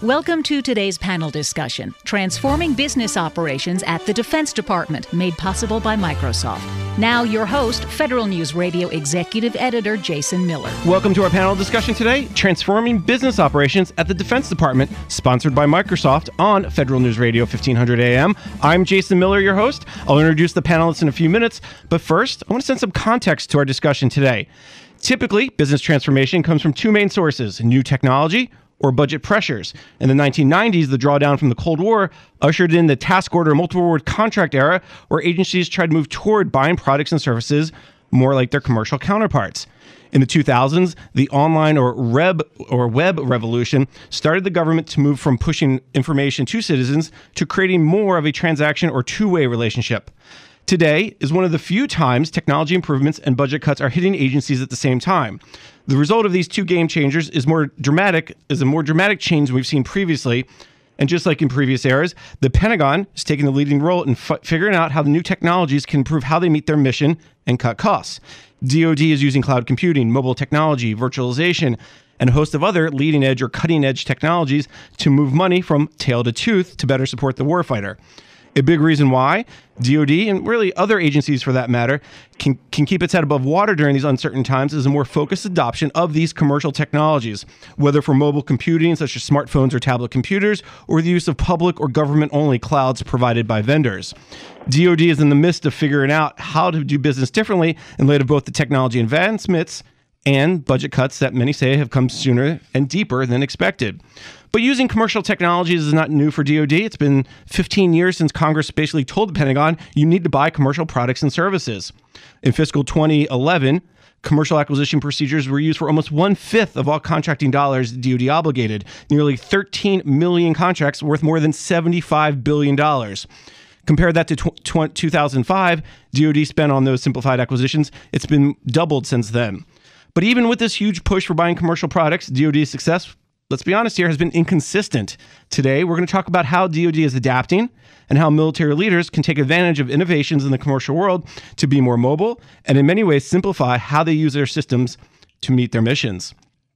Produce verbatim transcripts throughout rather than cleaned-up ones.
Welcome to today's panel discussion, Transforming Business Operations at the Defense Department, made possible by Microsoft. Now your host, Federal News Radio Executive Editor Jason Miller. Welcome to our panel discussion today, Transforming Business Operations at the Defense Department, sponsored by Microsoft on Federal News Radio fifteen hundred A M. I'm Jason Miller, your host. I'll introduce the panelists in a few minutes, but first, I want to send some context to our discussion today. Typically, business transformation comes from two main sources, new technology or budget pressures. In the nineteen nineties, the drawdown from the Cold War ushered in the task order multiple award contract era, where agencies tried to move toward buying products and services more like their commercial counterparts. In the two thousands, the online or web or web revolution started the government to move from pushing information to citizens to creating more of a transaction or two-way relationship. Today is one of the few times technology improvements and budget cuts are hitting agencies at the same time. The result of these two game changers is more dramatic, is a more dramatic change than we've seen previously. And just like in previous eras, the Pentagon is taking the leading role in f- figuring out how the new technologies can improve how they meet their mission and cut costs. D O D is using cloud computing, mobile technology, virtualization, and a host of other leading edge or cutting edge technologies to move money from tail to tooth to better support the warfighter. A big reason why D O D, and really other agencies for that matter, can, can keep its head above water during these uncertain times is a more focused adoption of these commercial technologies, whether for mobile computing, such as smartphones or tablet computers, or the use of public or government-only clouds provided by vendors. D O D is in the midst of figuring out how to do business differently in light of both the technology advancements and budget cuts that many say have come sooner and deeper than expected. But using commercial technologies is not new for D O D. It's been fifteen years since Congress basically told the Pentagon, you need to buy commercial products and services. In fiscal twenty eleven, commercial acquisition procedures were used for almost one-fifth of all contracting dollars D O D obligated, nearly thirteen million contracts worth more than seventy-five billion dollars. Compare that to tw- tw- two thousand five, D O D spent on those simplified acquisitions. It's been doubled since then. But even with this huge push for buying commercial products, D O D's success, let's be honest here, has been inconsistent. Today, we're going to talk about how D O D is adapting and how military leaders can take advantage of innovations in the commercial world to be more mobile and in many ways simplify how they use their systems to meet their missions.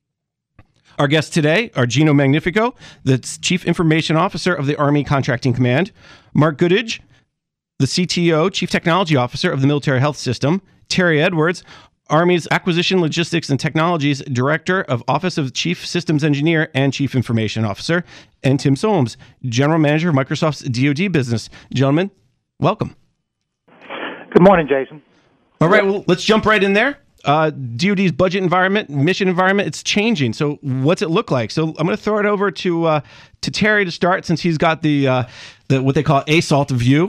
Our guests today are Gino Magnifico, the Chief Information Officer of the Army Contracting Command, Mark Goodidge, the C T O, Chief Technology Officer of the Military Health System, Terry Edwards, Army's Acquisition, Logistics, and Technologies Director of Office of Chief Systems Engineer and Chief Information Officer, and Tim Solms, General Manager of Microsoft's D O D business. Gentlemen, welcome. Good morning, Jason. All right, well, let's jump right in there. Uh, D O D's budget environment, mission environment, it's changing. So what's it look like? So I'm going to throw it over to uh, to Terry to start, since he's got the, uh, the what they call A S A L T view.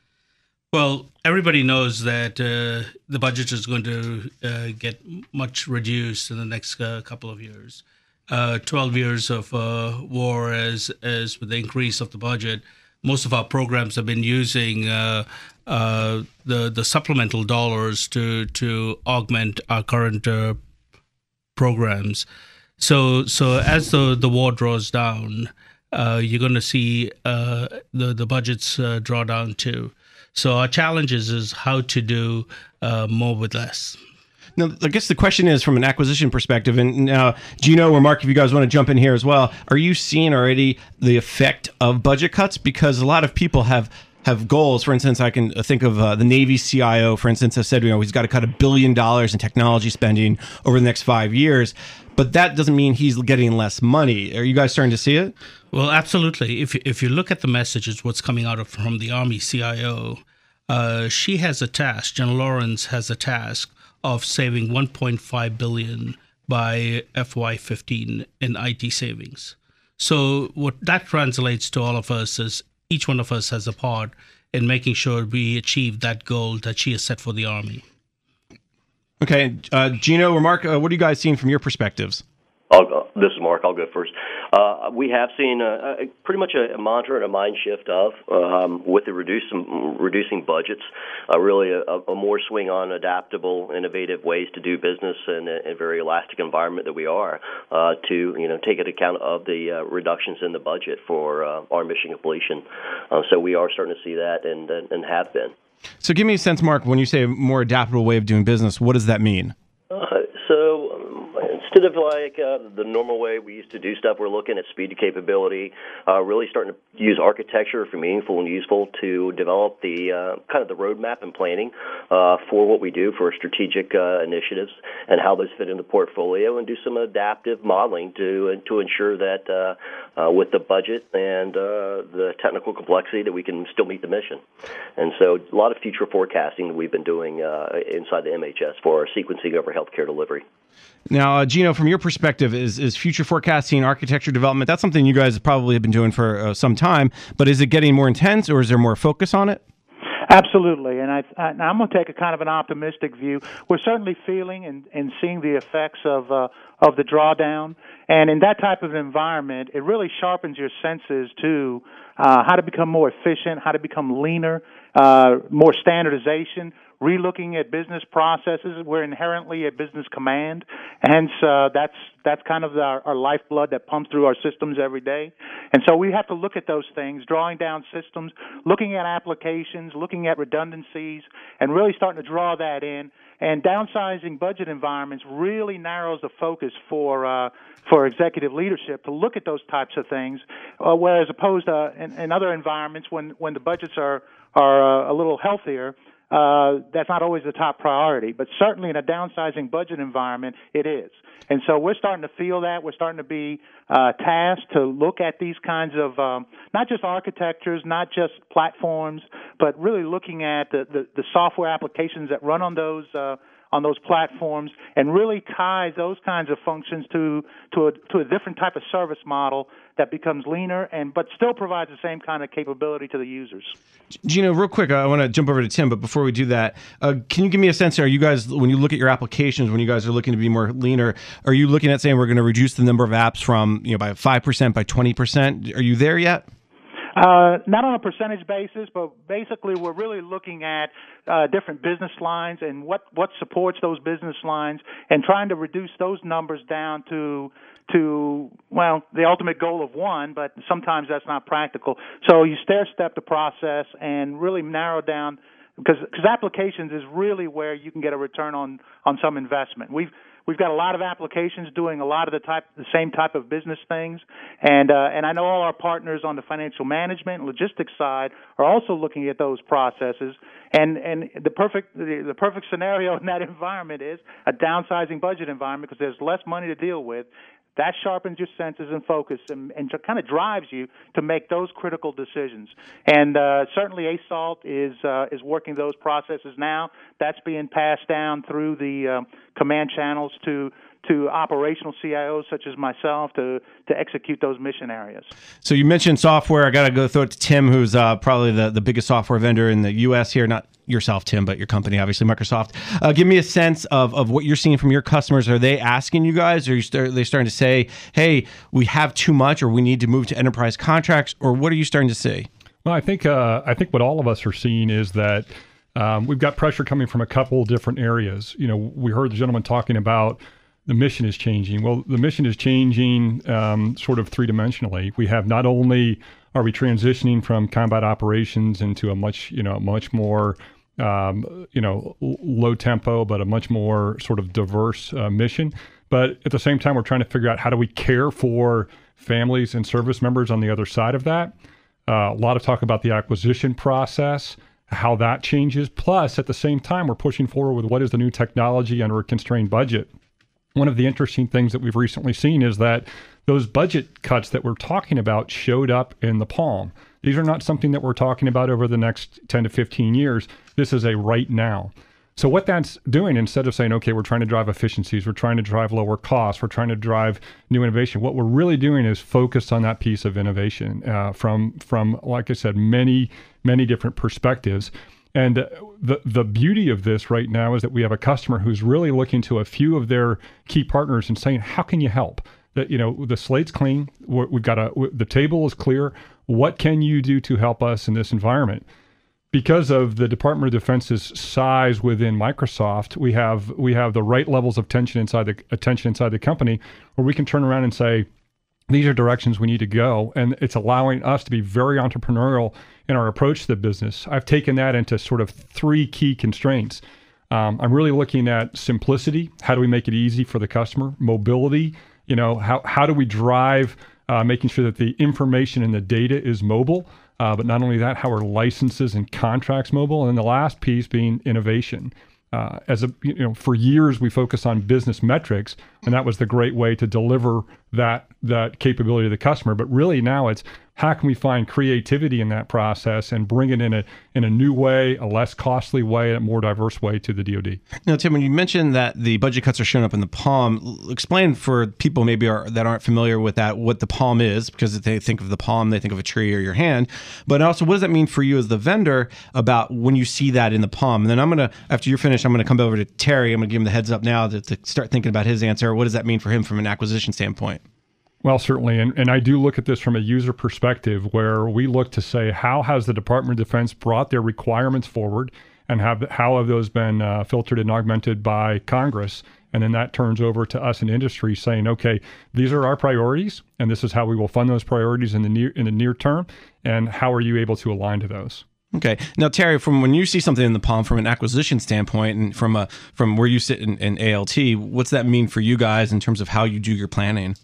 Well, everybody knows that uh, the budget is going to uh, get much reduced in the next uh, couple of years. Uh, twelve years of uh, war, as as with the increase of the budget, most of our programs have been using uh, uh, the the supplemental dollars to to augment our current uh, programs. So so as the the war draws down, uh, you're going to see uh, the the budgets uh, draw down too. So our challenge is, is how to do uh, more with less. Now, I guess the question is from an acquisition perspective, and now Gino or Mark, if you guys want to jump in here as well, are you seeing already the effect of budget cuts? Because a lot of people have have goals. For instance, I can think of uh, the Navy C I O, for instance, has said, you know, he's got to cut a billion dollars in technology spending over the next five years. But that doesn't mean he's getting less money. Are you guys starting to see it? Well, absolutely. If if you look at the messages, what's coming out of from the Army C I O, uh, she has a task. General Lawrence has a task of saving one point five billion dollars by F Y fifteen in I T savings. So what that translates to all of us is each one of us has a part in making sure we achieve that goal that she has set for the Army. Okay, uh, Gino or Mark, uh, what are you guys seeing from your perspectives? I'll go. This is Mark. I'll go first. Uh, we have seen a, a, pretty much a, a mantra and a mind shift of, um, with the reducing, reducing budgets, uh, really a, a more swing on adaptable, innovative ways to do business in a, a very elastic environment that we are, uh, to you know take into account of the uh, reductions in the budget for uh, our mission completion. Uh, so we are starting to see that and and have been. So give me a sense, Mark, when you say a more adaptable way of doing business, what does that mean? Uh, so um, Instead of like uh, the normal way we used to do stuff, we're looking at speed to capability, uh, really starting to use architecture for meaningful and useful to develop the uh, kind of the roadmap and planning uh, for what we do for strategic uh, initiatives and how those fit in the portfolio, and do some adaptive modeling to to ensure that uh, uh, with the budget and uh, the technical complexity that we can still meet the mission. And so a lot of future forecasting that we've been doing uh, inside the M H S for our sequencing over healthcare delivery. Now, uh, Gino, from your perspective, is, is future forecasting, architecture development, that's something you guys probably have been doing for uh, some time, but is it getting more intense, or is there more focus on it? Absolutely, and I, I, I'm going to take a kind of an optimistic view. We're certainly feeling and, and seeing the effects of uh, of the drawdown, and in that type of environment, it really sharpens your senses to uh, how to become more efficient, how to become leaner, uh, more standardization, relooking at business processes. We're inherently a business command, hence uh, that's that's kind of our, our lifeblood that pumps through our systems every day. And so we have to look at those things, drawing down systems, looking at applications, looking at redundancies, and really starting to draw that in. And downsizing budget environments really narrows the focus for uh, for executive leadership to look at those types of things, uh, whereas opposed to uh, in, in other environments when, when the budgets are, are uh, a little healthier, Uh, that's not always the top priority, but certainly in a downsizing budget environment, it is. And so we're starting to feel that. We're starting to be uh, tasked to look at these kinds of um, not just architectures, not just platforms, but really looking at the, the, the software applications that run on those uh, on those platforms, and really tie those kinds of functions to to a, to a different type of service model that becomes leaner and but still provides the same kind of capability to the users. Gino, real quick, I want to jump over to Tim, but before we do that, uh, can you give me a sense, are you guys, when you look at your applications, when you guys are looking to be more leaner, are you looking at saying we're going to reduce the number of apps from, you know, by five percent, by twenty percent? Are you there yet? Uh, not on a percentage basis, but basically we're really looking at uh, different business lines and what, what supports those business lines, and trying to reduce those numbers down to to well the ultimate goal of one, but sometimes that's not practical. So you stair-step the process and really narrow down, because because applications is really where you can get a return on on some investment. We've We've got a lot of applications doing a lot of the type, the same type of business things, and uh, and I know all our partners on the financial management and logistics side are also looking at those processes. And and the perfect the, the perfect scenario in that environment is a downsizing budget environment, because there's less money to deal with. That sharpens your senses and focus, and, and kind of drives you to make those critical decisions. And uh, certainly A S A L T is uh, is working those processes now. That's being passed down through the um, command channels to to operational C I Os such as myself to to execute those mission areas. So you mentioned software. I got to go throw it to Tim, who's uh, probably the, the biggest software vendor in the U S here. Not yourself, Tim, but your company, obviously, Microsoft. Uh, give me a sense of, of what you're seeing from your customers. Are they asking you guys? Or are, you start, are they starting to say, hey, we have too much, or we need to move to enterprise contracts? Or what are you starting to see? Well, I think uh, I think what all of us are seeing is that um, we've got pressure coming from a couple of different areas. You know, we heard the gentleman talking about the mission is changing. Well, the mission is changing um, sort of three-dimensionally. We have not only are we transitioning from combat operations into a much, you know, much more, um, you know, low tempo, but a much more sort of diverse uh, mission. But at the same time, we're trying to figure out how do we care for families and service members on the other side of that. Uh, a lot of talk about the acquisition process, how that changes. Plus, at the same time, we're pushing forward with what is the new technology under a constrained budget. One of the interesting things that we've recently seen is that those budget cuts that we're talking about showed up in the palm. These are not something that we're talking about over the next ten to fifteen years. This is a right now. So what that's doing, instead of saying, okay, we're trying to drive efficiencies, we're trying to drive lower costs, we're trying to drive new innovation, what we're really doing is focus on that piece of innovation uh, from, from, like I said, many, many different perspectives. And the the beauty of this right now is that we have a customer who's really looking to a few of their key partners and saying, how can you help? That, you know, the slate's clean, we've got a, the table is clear. What can you do to help us in this environment? Because of the Department of Defense's size within Microsoft, we have we have the right levels of tension inside the attention inside the company, where we can turn around and say, these are directions we need to go. And it's allowing us to be very entrepreneurial in our approach to the business. I've taken that into sort of three key constraints. Um, I'm really looking at simplicity. How do we make it easy for the customer? Mobility. You know, how how do we drive uh, making sure that the information and the data is mobile? Uh, but not only that, how are licenses and contracts mobile? And then the last piece being innovation. Uh, as a you know, for years we focused on business metrics, and that was the great way to deliver that that capability to the customer. But really now it's how can we find creativity in that process and bring it in a in a new way, a less costly way, a more diverse way to the D O D. Now, Tim, when you mentioned that the budget cuts are showing up in the Palm, explain for people maybe are, that aren't familiar with that what the Palm is, because if they think of the Palm, they think of a tree or your hand. But also, what does that mean for you as the vendor about when you see that in the Palm? And then I'm going to, after you're finished, I'm going to come over to Terry. I'm going to give him the heads up now to, to start thinking about his answer. What does that mean for him from an acquisition standpoint? Well, certainly. And, and I do look at this from a user perspective where we look to say, how has the Department of Defense brought their requirements forward, and have how have those been uh, filtered and augmented by Congress? And then that turns over to us in industry saying, okay, these are our priorities, and this is how we will fund those priorities in the near in the near term. And how are you able to align to those? Okay. Now, Terry, from when you see something in the Palm from an acquisition standpoint and from a from where you sit in, in A L T, what's that mean for you guys in terms of how you do your planning?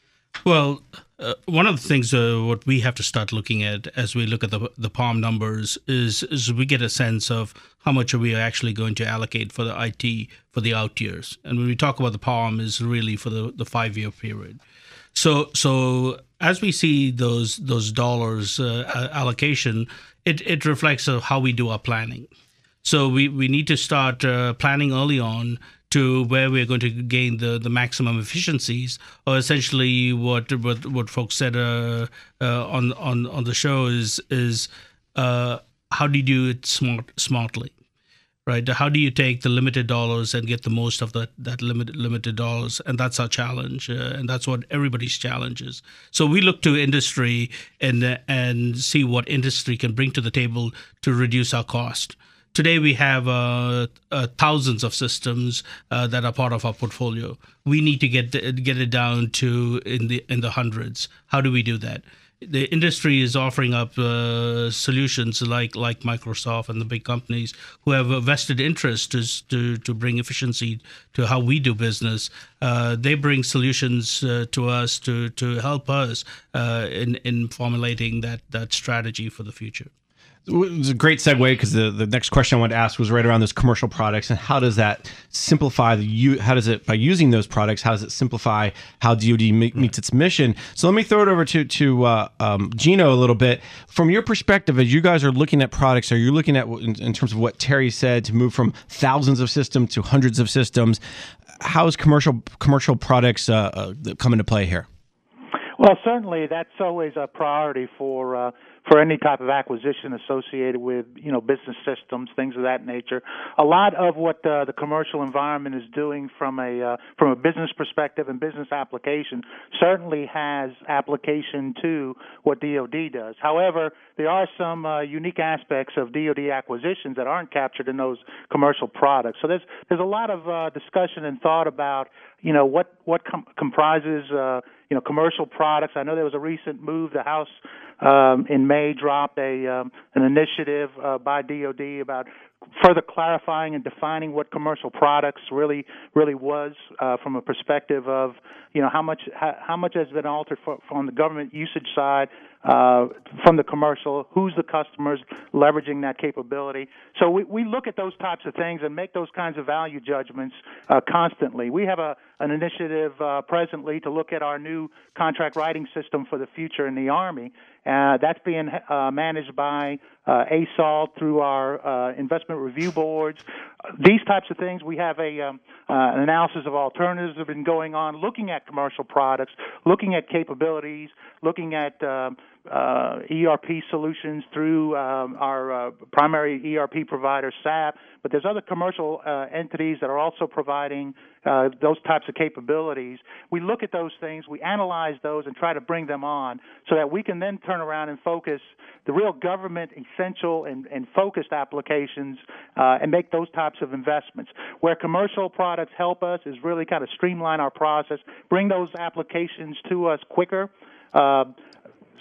Well, uh, one of the things uh, what we have to start looking at as we look at the the Palm numbers is is we get a sense of how much are we actually going to allocate for the I T for the out years. And when we talk about the Palm, is really for the, the five year period. So so as we see those those dollars uh, allocation, it it reflects uh, how we do our planning. So we, we need to start uh, planning early on to where we're going to gain the, the maximum efficiencies, or essentially what what, what folks said uh, uh, on on on the show is is uh, how do you do it smart smartly, right? How do you take the limited dollars and get the most of that that limited limited dollars? And that's our challenge, uh, and that's what everybody's challenge is. So we look to industry and uh, and see what industry can bring to the table to reduce our cost. Today we have uh, uh, thousands of systems uh, that are part of our portfolio. We need to get the, get it down to in the in the hundreds. How do we do that? The industry is offering up uh, solutions like like Microsoft and the big companies who have a vested interest to to, to bring efficiency to how we do business. Uh, they bring solutions uh, to us to to help us uh, in in formulating that that strategy for the future. It was a great segue, because the, the next question I wanted to ask was right around those commercial products, and how does that simplify the you how does it by using those products, how does it simplify how D O D me- meets its mission? So let me throw it over to to uh, um, Gino a little bit. From your perspective, as you guys are looking at products, are you looking at in, in terms of what Terry said to move from thousands of systems to hundreds of systems? How is commercial commercial products uh, uh, come into play here? Well, certainly that's always a priority for uh, for any type of acquisition associated with, you know, business systems, things of that nature. A lot of what uh, the commercial environment is doing from a uh, from a business perspective and business application certainly has application to what D O D does. However, there are some uh, unique aspects of D O D acquisitions that aren't captured in those commercial products. So there's there's a lot of uh, discussion and thought about, you know, what what com- comprises uh, you know commercial products. I know there was a recent move. The House um, in May dropped a um, an initiative uh, by D O D about further clarifying and defining what commercial products really really was uh, from a perspective of, you know, how much how, how much has been altered for, from the government usage side, uh, from the commercial, who's the customers leveraging that capability. So we, we look at those types of things and make those kinds of value judgments uh, constantly. We have a an initiative uh, presently to look at our new contract writing system for the future in the Army. Uh, that's being uh, managed by uh, A S A L through our uh, investment review boards. Uh, these types of things, we have a um, uh, an analysis of alternatives that have been going on, looking at commercial products, looking at capabilities, looking at um, uh, E R P solutions through um, our uh, primary E R P provider, S A P. But there's other commercial uh, entities that are also providing uh, those types of capabilities. We look at those things, we analyze those, and try to bring them on so that we can then turn around and focus the real government essential and, and focused applications uh, and make those types of investments. Where commercial products help us is really kind of streamline our process, bring those applications to us quicker. Uh,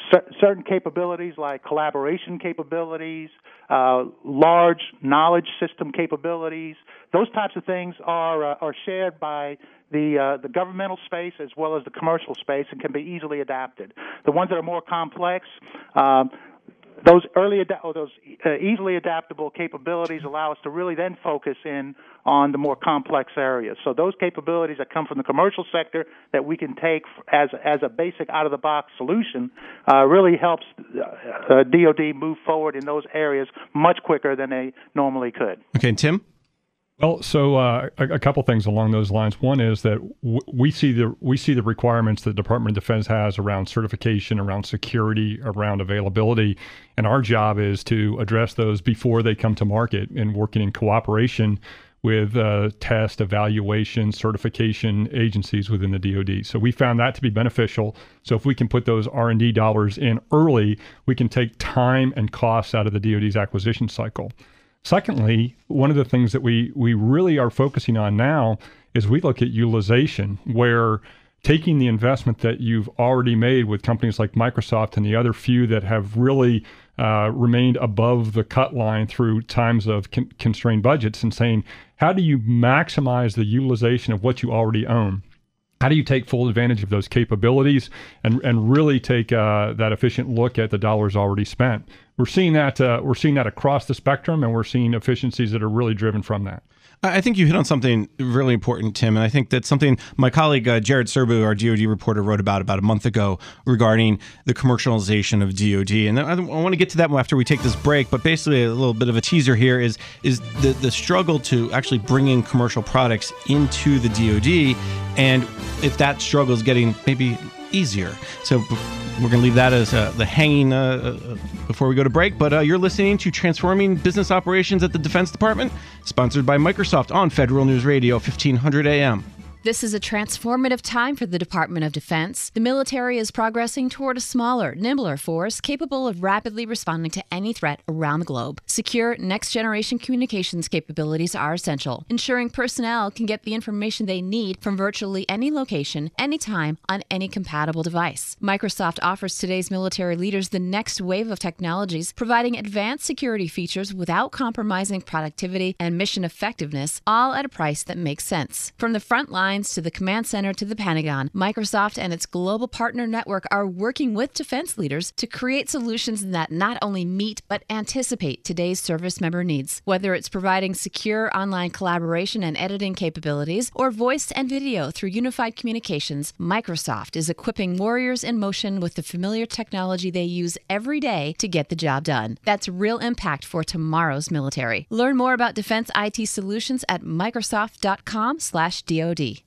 c- certain capabilities like collaboration capabilities, uh, large knowledge system capabilities. Those types of things are uh, are shared by the uh, the governmental space as well as the commercial space and can be easily adapted. The ones that are more complex, um, those early ad- or those uh, easily adaptable capabilities allow us to really then focus in on the more complex areas. So those capabilities that come from the commercial sector that we can take as as a basic out-of-the-box solution uh, really helps uh, D O D move forward in those areas much quicker than they normally could. Okay, Tim? Well, so uh, a, a couple things along those lines. One is that w- we see the we see the requirements that the Department of Defense has around certification, around security, around availability, and our job is to address those before they come to market and working in cooperation with uh, test, evaluation, certification agencies within the D O D. So we found that to be beneficial. So if we can put those R and D dollars in early, we can take time and costs out of the D O D's acquisition cycle. Secondly, one of the things that we we really are focusing on now is we look at utilization, where taking the investment that you've already made with companies like Microsoft and the other few that have really uh, remained above the cut line through times of con- constrained budgets, and saying, how do you maximize the utilization of what you already own? How do you take full advantage of those capabilities and and really take uh, that efficient look at the dollars already spent? We're seeing that uh, we're seeing that across the spectrum, and we're seeing efficiencies that are really driven from that. I think you hit on something really important, Tim, and I think that's something my colleague uh, Jared Serbu, our D O D reporter, wrote about about a month ago regarding the commercialization of D O D. And I, I want to get to that after we take this break, but basically a little bit of a teaser here is is the, the struggle to actually bring in commercial products into the D O D, and if that struggle is getting maybe easier. So we're going to leave that as uh, the hanging uh, uh, before we go to break. But uh, you're listening to Transforming Business Operations at the Defense Department, sponsored by Microsoft on Federal News Radio, fifteen hundred A M. This is a transformative time for the Department of Defense. The military is progressing toward a smaller, nimbler force capable of rapidly responding to any threat around the globe. Secure, next-generation communications capabilities are essential, ensuring personnel can get the information they need from virtually any location, anytime, on any compatible device. Microsoft offers today's military leaders the next wave of technologies, providing advanced security features without compromising productivity and mission effectiveness, all at a price that makes sense. From the front line to the command center to the Pentagon, Microsoft and its global partner network are working with defense leaders to create solutions that not only meet but anticipate today's service member needs. Whether it's providing secure online collaboration and editing capabilities or voice and video through unified communications, Microsoft is equipping warriors in motion with the familiar technology they use every day to get the job done. That's real impact for tomorrow's military. Learn more about defense I T solutions at microsoft dot com slash D O D.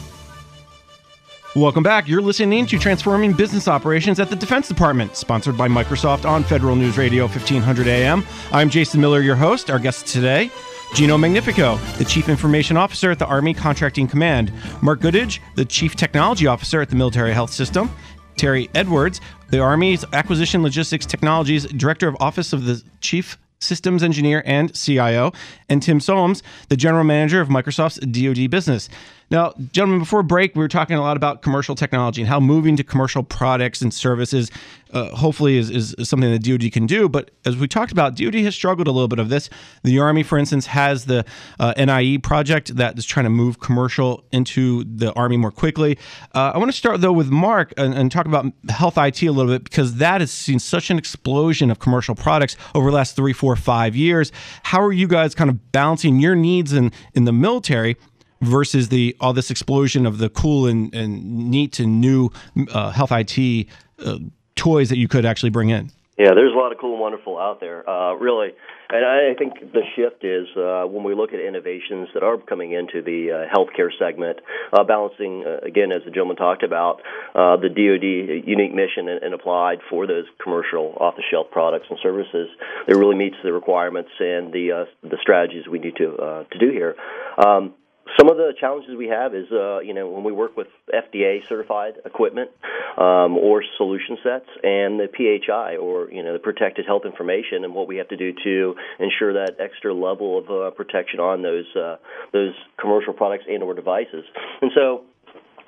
Welcome back. You're listening to Transforming Business Operations at the Defense Department, sponsored by Microsoft on Federal News Radio, fifteen hundred A M. I'm Jason Miller, your host. Our guest today, Gino Magnifico, the Chief Information Officer at the Army Contracting Command, Mark Goodidge, the Chief Technology Officer at the Military Health System, Terry Edwards, the Army's Acquisition Logistics Technologies Director of Office of the Chief Systems Engineer and C I O, and Tim Solms, the General Manager of Microsoft's D O D business. Now, gentlemen, before break, we were talking a lot about commercial technology and how moving to commercial products and services uh, hopefully is, is something that D O D can do. But as we talked about, D O D has struggled a little bit of this. The Army, for instance, has the uh, N I E project that is trying to move commercial into the Army more quickly. Uh, I want to start, though, with Mark and, and talk about health I T a little bit, because that has seen such an explosion of commercial products over the last three, four, five years. How are you guys kind of balancing your needs in, in the military versus the all this explosion of the cool and, and neat and new uh, health I T uh, toys that you could actually bring in? Yeah, there's a lot of cool and wonderful out there, uh, really. And I think the shift is uh, when we look at innovations that are coming into the uh, healthcare segment, uh, balancing, uh, again, as the gentleman talked about, uh, the D O D unique mission and, and applied for those commercial off-the-shelf products and services that really meets the requirements and the uh, the strategies we need to uh, to do here. Um, Some of the challenges we have is, uh, you know, when we work with F D A-certified equipment um, or solution sets and the P H I, or, you know, the protected health information, and what we have to do to ensure that extra level of uh, protection on those uh, those commercial products and or devices. And so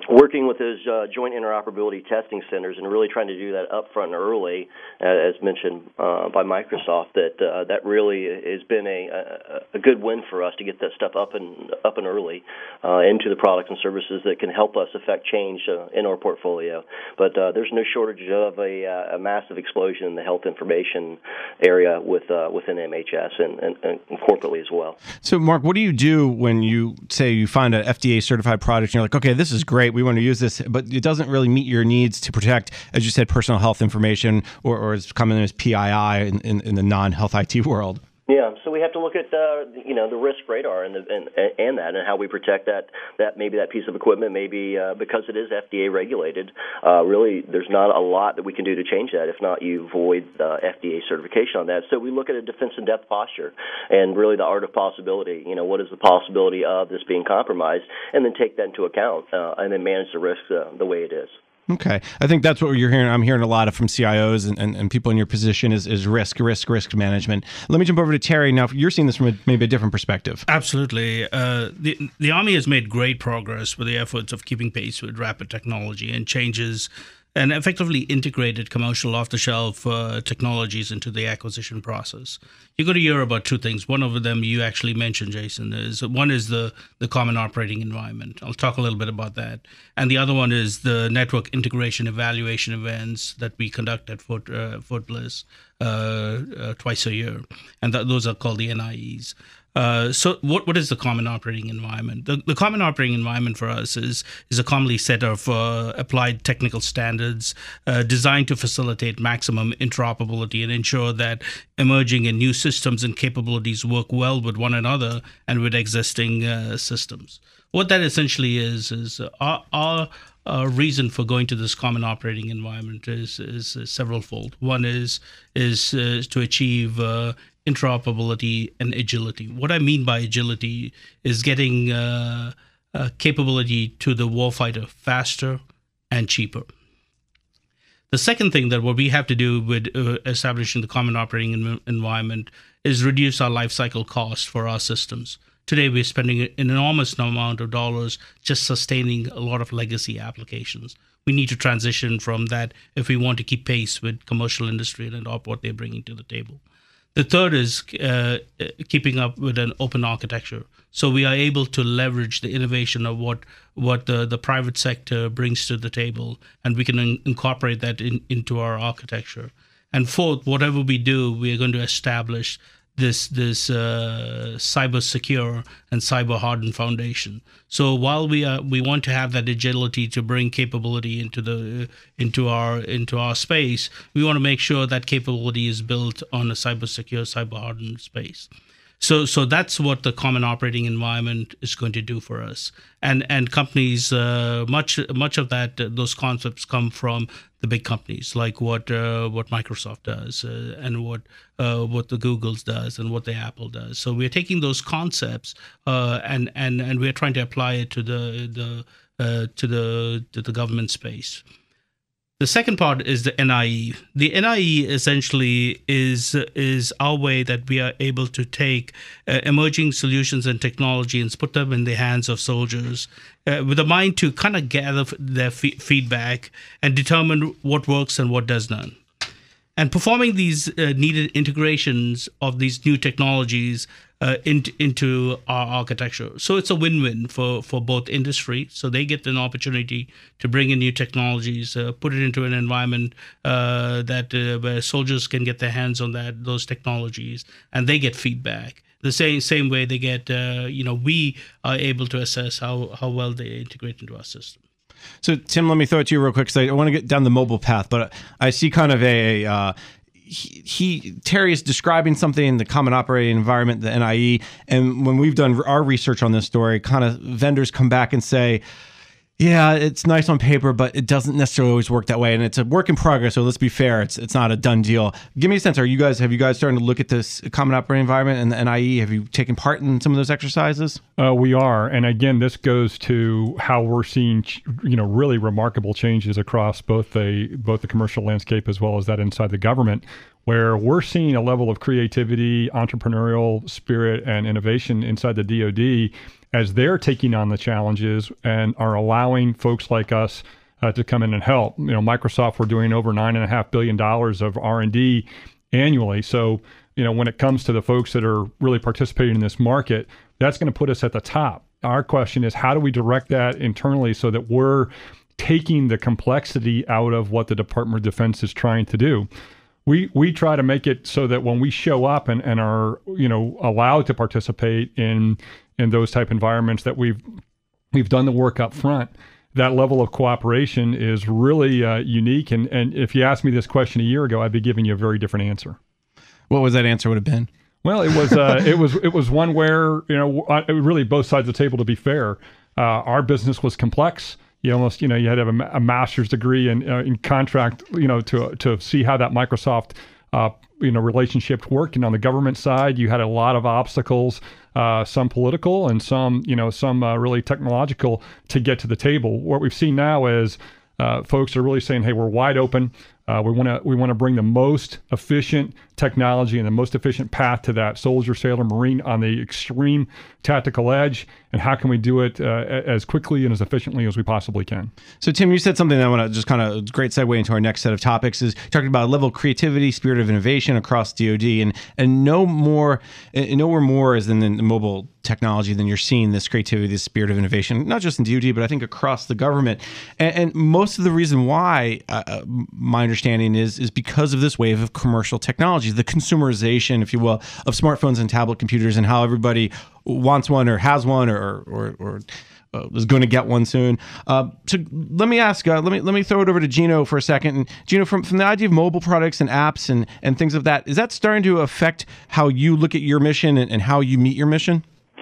working with those uh, joint interoperability testing centers and really trying to do that upfront and early, uh, as mentioned uh, by Microsoft, that uh, that really has been a, a, a good win for us to get that stuff up and up and early uh, into the products and services that can help us affect change uh, in our portfolio. But uh, there's no shortage of a, a massive explosion in the health information area with uh, within M H S and, and, and corporately as well. So, Mark, what do you do when you say you find an F D A certified product and you're like, okay, this is great, we want to use this, but it doesn't really meet your needs to protect, as you said, personal health information, or, or it's common as P I I in, in, in the non-health I T world? Yeah, so we have to look at uh, you know the risk radar and, the, and and that and how we protect that that maybe that piece of equipment. Maybe uh, because it is F D A regulated, uh, really there's not a lot that we can do to change that. If not, you avoid uh, F D A certification on that. So we look at a defense in depth posture and really the art of possibility. You know, what is the possibility of this being compromised, and then take that into account uh, and then manage the risk uh, the way it is. Okay. I think that's what you're hearing. I'm hearing a lot of from C I Os and, and, and people in your position is, is risk, risk, risk management. Let me jump over to Terry. Now, you're seeing this from a, maybe a different perspective. Absolutely. Uh, the, the Army has made great progress with the efforts of keeping pace with rapid technology and changes and effectively integrated commercial off-the-shelf uh, technologies into the acquisition process. You're going to hear about two things. One of them you actually mentioned, Jason, is one is the, the common operating environment. I'll talk a little bit about that. And the other one is the network integration evaluation events that we conduct at Fort, uh, Fort Bliss uh, uh, twice a year. And th- those are called the N I Es. Uh, so what what is the common operating environment? The, the common operating environment for us is is a commonly set of uh, applied technical standards uh, designed to facilitate maximum interoperability and ensure that emerging and new systems and capabilities work well with one another and with existing uh, systems. What that essentially is is our, our uh, reason for going to this common operating environment is is, is severalfold. One is is uh, to achieve uh, interoperability and agility. What I mean by agility is getting uh, uh, capability to the warfighter faster and cheaper. The second thing that what we have to do with uh, establishing the common operating en- environment is reduce our life cycle costs for our systems. Today, we're spending an enormous amount of dollars just sustaining a lot of legacy applications. We need to transition from that if we want to keep pace with commercial industry and what they're bringing to the table. The third is uh, keeping up with an open architecture. So we are able to leverage the innovation of what what the, the private sector brings to the table, and we can in- incorporate that in, into our architecture. And fourth, whatever we do, we are going to establish this this uh, cyber secure and cyber hardened foundation. So while we are we want to have that agility to bring capability into the into our into our space, we want to make sure that capability is built on a cyber secure, cyber hardened space. So so that's what the common operating environment is going to do for us. And and companies, uh, much much of that, uh, those concepts come from the big companies, like what uh, what Microsoft does uh, and what uh, what the Googles does and what the Apple does. So we're taking those concepts uh, and and and we're trying to apply it to the the uh, to the to the government space. The second part is the N I E. The N I E essentially is is our way that we are able to take uh, emerging solutions and technology and put them in the hands of soldiers uh, with a mind to kind of gather their f- feedback and determine what works and what does not. And performing these uh, needed integrations of these new technologies uh, into, into our architecture. So it's a win-win for, for both industry. So they get an opportunity to bring in new technologies, uh, put it into an environment uh, that uh, where soldiers can get their hands on that those technologies, and they get feedback. The same same way they get, uh, you know, we are able to assess how, how well they integrate into our system. So, Tim, let me throw it to you real quick because I want to get down the mobile path, but I see kind of a, uh, he, he, Terry is describing something in the common operating environment, the N I E, and when we've done our research on this story, kind of vendors come back and say, yeah, it's nice on paper, but it doesn't necessarily always work that way, and it's a work in progress. So let's be fair; it's it's not a done deal. Give me a sense. Are you guys have you guys starting to look at this common operating environment and the N I E? Have you taken part in some of those exercises? Uh, we are, and again, this goes to how we're seeing, you know, really remarkable changes across both the both the commercial landscape as well as that inside the government, where we're seeing a level of creativity, entrepreneurial spirit, and innovation inside the D O D as they're taking on the challenges and are allowing folks like us uh, to come in and help. You know, Microsoft, we're doing over nine and a half billion dollars of R and D annually. So, you know, when it comes to the folks that are really participating in this market, that's going to put us at the top. Our question is, how do we direct that internally so that we're taking the complexity out of what the Department of Defense is trying to do? We we try to make it so that when we show up and, and are, you know, allowed to participate in in those type environments, that we've we've done the work up front. That level of cooperation is really uh, unique. And, and if you asked me this question a year ago, I'd be giving you a very different answer. What was that answer would have been? Well, it was uh, it was it was one where, you know, really both sides of the table, to be fair. Uh, our business was complex. You almost, you know, you had to have a, a master's degree in uh, in contract, you know, to to see how that Microsoft, uh, you know, relationship worked. And on the government side, you had a lot of obstacles, uh, some political and some, you know, some uh, really technological to get to the table. What we've seen now is uh, folks are really saying, hey, we're wide open. Uh, we want to we want to bring the most efficient technology and the most efficient path to that soldier, sailor, Marine on the extreme tactical edge. And how can we do it uh, as quickly and as efficiently as we possibly can? So, Tim, you said something that I want to just kind of great segue into our next set of topics is talking about a level of creativity, spirit of innovation across D O D, and and no more, and nowhere more is in the mobile technology than you're seeing this creativity, this spirit of innovation, not just in D O D, but I think across the government. And, and most of the reason why, uh, my understanding is, is because of this wave of commercial technology, the consumerization, if you will, of smartphones and tablet computers, and how everybody wants one or has one or or, or uh, is going to get one soon. Uh, so let me ask, uh, let me let me throw it over to Gino for a second. And Gino, from, from the idea of mobile products and apps and, and things of that, is that starting to affect how you look at your mission and, and how you meet your mission?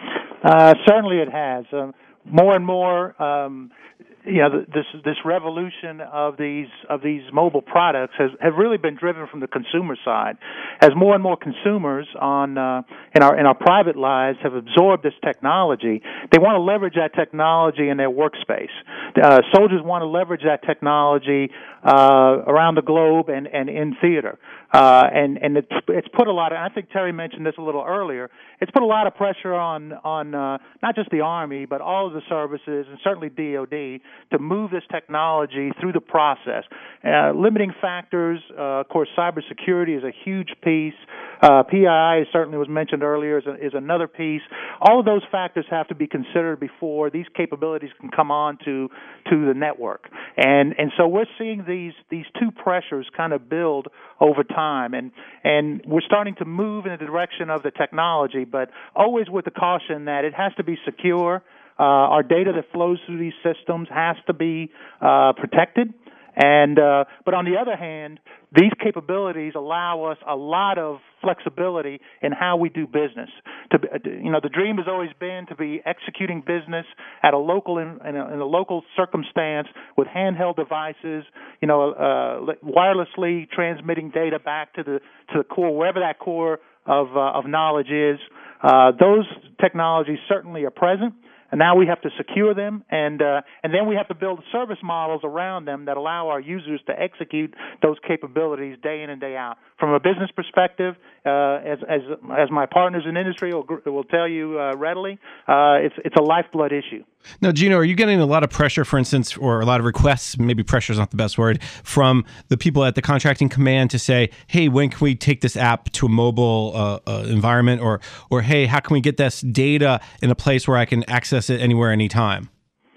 Uh, certainly it has. Um, more and more, um, you know, this this revolution of these of these mobile products has have really been driven from the consumer side, as more and more consumers on uh, in our in our private lives have absorbed this technology. They want to leverage that technology in their workspace. Uh, soldiers want to leverage that technology uh, around the globe and, and in theater. Uh, and and it's, it's put a lot of, I think Terry mentioned this a little earlier, it's put a lot of pressure on, on uh, not just the Army, but all of the services, and certainly D O D, to move this technology through the process. Uh, limiting factors, uh, of course, cybersecurity is a huge piece. Uh, P I I certainly was mentioned earlier, is, a, is another piece. All of those factors have to be considered before these capabilities can come on to, to the network. And, and so we're seeing these, these two pressures kind of build over time. And, and we're starting to move in the direction of the technology, but always with the caution that it has to be secure. Uh, our data that flows through these systems has to be uh, protected. And uh, but on the other hand, these capabilities allow us a lot of flexibility in how we do business. To, you know, the dream has always been to be executing business at a local in, in, a, in a local circumstance with handheld devices. You know, uh, wirelessly transmitting data back to the to the core, wherever that core of uh, of knowledge is. Uh, those technologies certainly are present. And now we have to secure them, and uh, and then we have to build service models around them that allow our users to execute those capabilities day in and day out. From a business perspective, uh, as as as my partners in industry will will tell you uh, readily, uh, it's it's a lifeblood issue. Now, Gino, are you getting a lot of pressure, for instance, or a lot of requests, maybe pressure is not the best word, from the people at the contracting command to say, hey, when can we take this app to a mobile uh, uh, environment? Or, or hey, how can we get this data in a place where I can access it anywhere, anytime?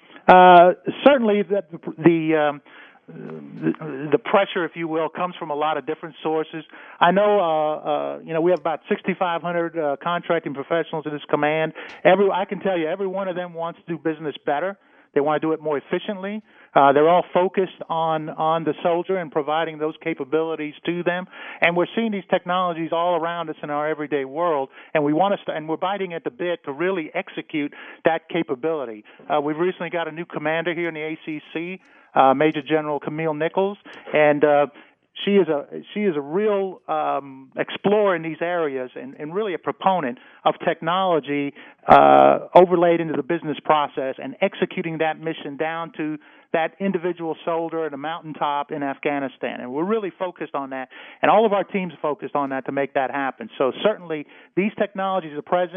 Uh, certainly, the, the um, The, the pressure, if you will, comes from a lot of different sources. I know, uh, uh, you know, we have about sixty-five hundred uh, contracting professionals in this command. Every, I can tell you, every one of them wants to do business better. They want to do it more efficiently. Uh, they're all focused on, on the soldier and providing those capabilities to them. And we're seeing these technologies all around us in our everyday world, and we want to, st- and we're biting at the bit to really execute that capability. Uh, we've recently got a new commander here in the A C C, uh, Major General Camille Nichols, and uh, she is a she is a real um, explorer in these areas, and, and really a proponent of technology uh, overlaid into the business process and executing that mission down to that individual soldier at a mountaintop in Afghanistan. And we're really focused on that, and all of our teams are focused on that to make that happen. So certainly these technologies are present.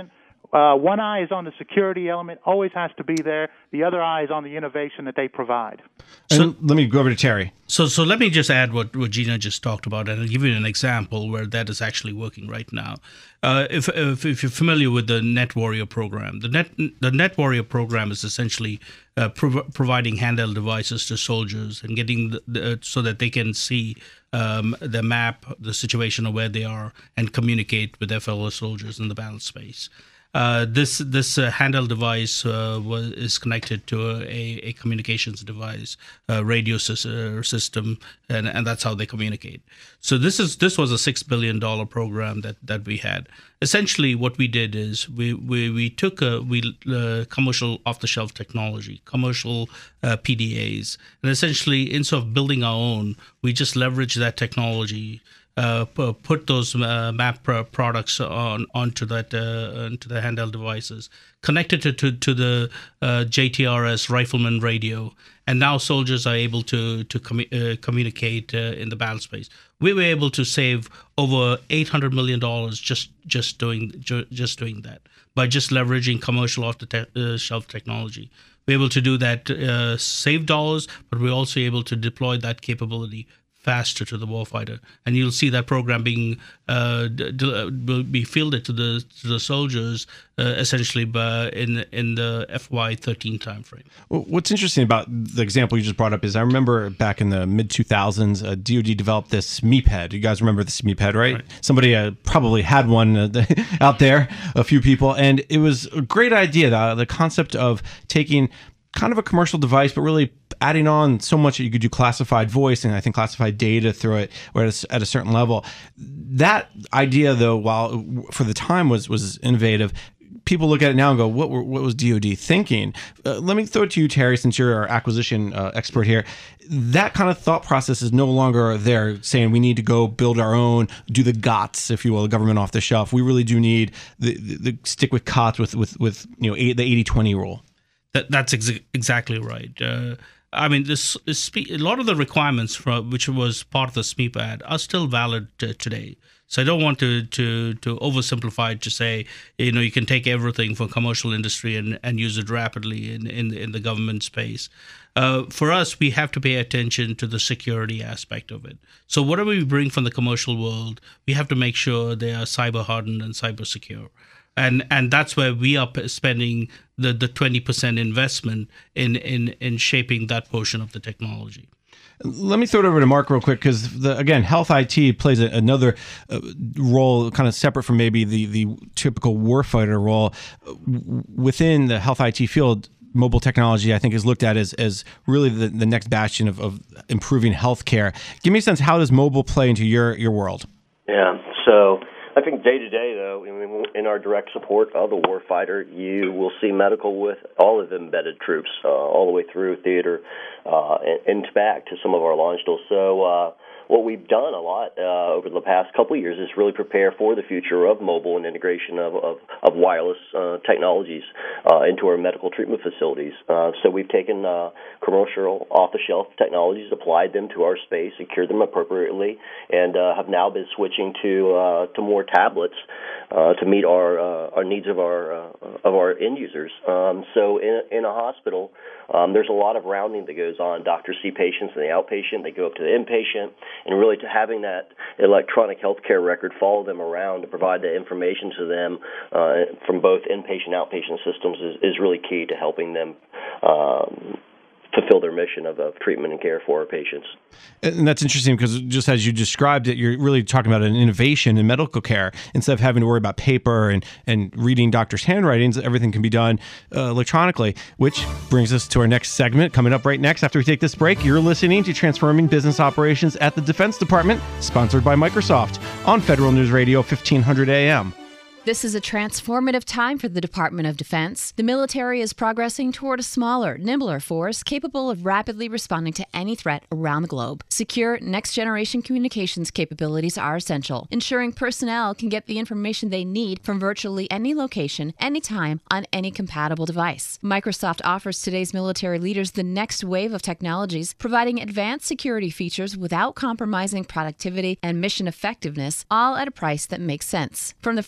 uh, one eye is on the security element, always has to be there. The other eye is on the innovation that they provide. So and let me go over to Terry. So, so let me just add what, what Gina just talked about, and I'll give you an example where that is actually working right now. Uh, if, if if you're familiar with the Net Warrior program, the Net the Net Warrior program is essentially uh, prov- providing handheld devices to soldiers and getting the, the, so that they can see um, the map, the situation of where they are, and communicate with their fellow soldiers in the battle space. Uh, this this uh, handheld device uh, was, is connected to a, a communications device, a radio sy- system, and, and that's how they communicate. So this is this was a six billion dollar program that, that we had. Essentially, what we did is we we, we took a we uh, commercial off the shelf technology, commercial uh, P D As, and essentially instead of building our own, we just leveraged that technology. Uh, put those uh, map products on onto that uh, onto the handheld devices, connected it to to the uh, J T R S rifleman radio, and now soldiers are able to to commu- uh, communicate uh, in the battle space. We were able to save over eight hundred million dollars just just doing ju- just doing that by just leveraging commercial off the te- uh, shelf technology. We're able to do that, uh, save dollars, but we're also able to deploy that capability faster to the warfighter, and you'll see that program being uh, d- d- be fielded to the to the soldiers uh, essentially by in in the F Y thirteen timeframe. Well, what's interesting about the example you just brought up is I remember back in the mid two thousands, uh, D O D developed this S M E P head. You guys remember the S M E P head, right? right. Somebody uh, probably had one uh, out there, a few people, and it was a great idea. The, the concept of taking kind of a commercial device, but really adding on so much that you could do classified voice and I think classified data through it, or at a, at a certain level. That idea, though, while for the time was was innovative, people look at it now and go, "What were, what was D O D thinking?" Uh, let me throw it to you, Terry, since you're our acquisition uh, expert here. That kind of thought process is no longer there, saying we need to go build our own, do the G O T S, if you will, the government off the shelf. We really do need the, the, the stick with C O T S with with with you know eight, the eighty twenty rule. That, that's ex- exactly right. Uh, I mean, this, this a lot of the requirements for which was part of the S M E P ad are still valid t- today. So I don't want to, to to oversimplify it to say, you know, you can take everything from commercial industry and, and use it rapidly in, in, in the government space. Uh, for us, we have to pay attention to the security aspect of it. So whatever we bring from the commercial world, we have to make sure they are cyber hardened and cyber secure. And and that's where we are spending the, the twenty percent investment in, in, in shaping that portion of the technology. Let me throw it over to Mark real quick, because, again, health I T plays a, another uh, role kind of separate from maybe the, the typical warfighter role. Within the health I T field, mobile technology, I think, is looked at as, as really the, the next bastion of, of improving healthcare. Give me a sense, how does mobile play into your, your world? Yeah, so I think day to day, though, in our direct support of the warfighter, you will see medical with all of the embedded troops, uh, all the way through theater uh, and, and back to some of our launch tools. So uh, what we've done a lot uh, over the past couple of years is really prepare for the future of mobile and integration of, of, of wireless uh, technologies uh, into our medical treatment facilities. Uh, so we've taken uh, commercial off-the-shelf technologies, applied them to our space, secured them appropriately, and uh, have now been switching to uh, to more tablets uh, to meet our uh, our needs of our uh, of our end users. Um, so in in a hospital, um, there's a lot of rounding that goes on. Doctors see patients in the outpatient, they go up to the inpatient, and really to having that electronic healthcare record follow them around to provide the information to them uh, from both inpatient and outpatient systems is, is really key to helping them um, fulfill their mission of, of treatment and care for our patients. And that's interesting, because just as you described it, you're really talking about an innovation in medical care. Instead of having to worry about paper and, and reading doctors' handwritings, everything can be done uh, electronically, which brings us to our next segment coming up right next after we take this break. You're listening to Transforming Business Operations at the Defense Department, sponsored by Microsoft on Federal News Radio fifteen hundred A M. This is a transformative time for the Department of Defense. The military is progressing toward a smaller, nimbler force capable of rapidly responding to any threat around the globe. Secure, next-generation communications capabilities are essential, ensuring personnel can get the information they need from virtually any location, anytime, on any compatible device. Microsoft offers today's military leaders the next wave of technologies, providing advanced security features without compromising productivity and mission effectiveness, all at a price that makes sense. From the front line